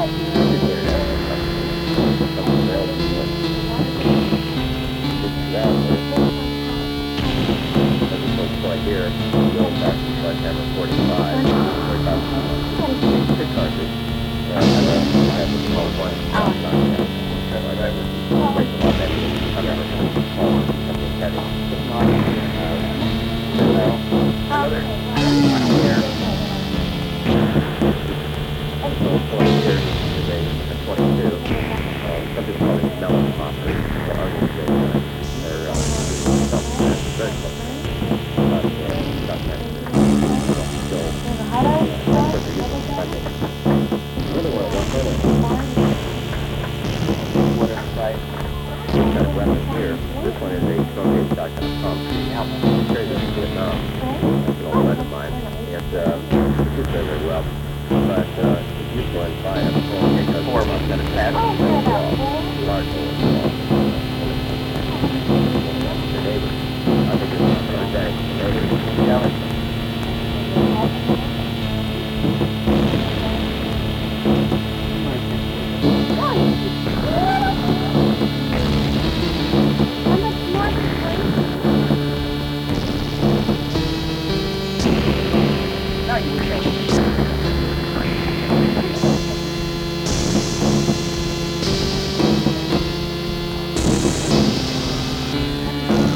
Here, going back to Sledgehammer 45, 6 cartridge. I have the small one. Something heavy. Another here. So 20 here is a 22. Something called a melon popper. Very close. This one is a Soviet shotgun pump. Carries this in Vietnam. That's an old friend of mine. It shoots very well. But it's useful in fire because 4 months at a time. Large hole. Your neighbors. I think it's very bad. Neighbors.